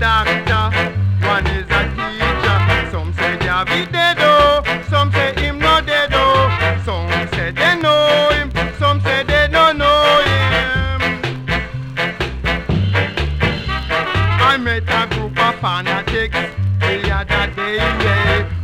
doctor, one is a teacher. Some say they have it dead, oh. Some say him not dead, oh. Some say they know him. Some say they don't know him. I met a group of fanatics the other day, yeah.